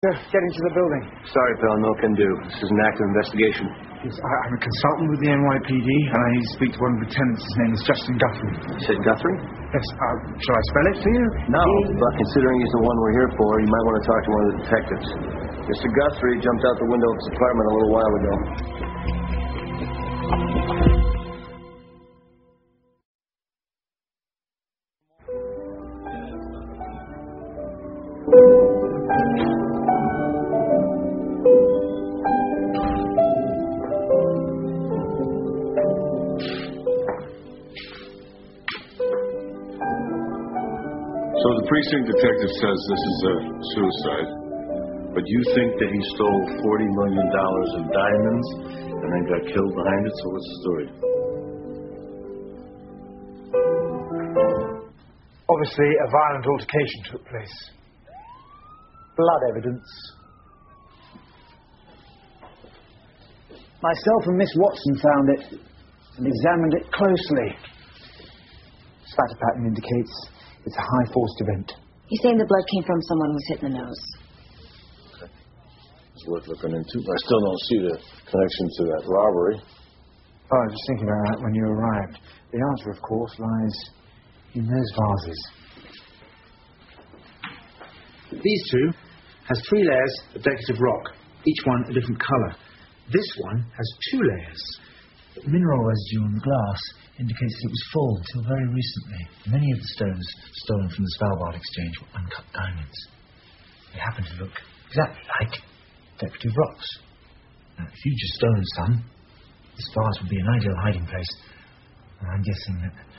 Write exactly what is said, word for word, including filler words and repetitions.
Get into the building. Sorry, pal, no can do. This is an active investigation. Yes, I, I'm a consultant with the N Y P D, and I need to speak to one of the tenants. His name is Justin Guthrie. You said Guthrie? Yes, uh, shall I spell it for you? No, but considering he's the one we're here for, you might want to talk to one of the detectives. Mister Guthrie jumped out the window of his apartment a little while ago. So the precinct detective says this is a suicide, but you think that he stole forty million dollars in diamonds and then got killed behind it, so what's the story? Obviously, a violent altercation took place. Blood evidence. Myself and Miss Watson found it and examined it closely. Spatter pattern indicates it's a high-forced event. He's saying the blood came from someone who was hit in the nose. Okay. It's worth looking into. I still don't see the connection to that robbery. Oh, I was just thinking about that when you arrived. The answer, of course, lies in those vases. These two has three layers of decorative rock, each one a different colour. This one has two layers. The mineral residue on the glass indicates that it was full until very recently. Many of the stones stolen from the Svalbard Exchange were uncut diamonds. They happen to look exactly like decorative rocks. Now, if you'd just stolen some, this vase would be an ideal hiding place. And I'm guessing that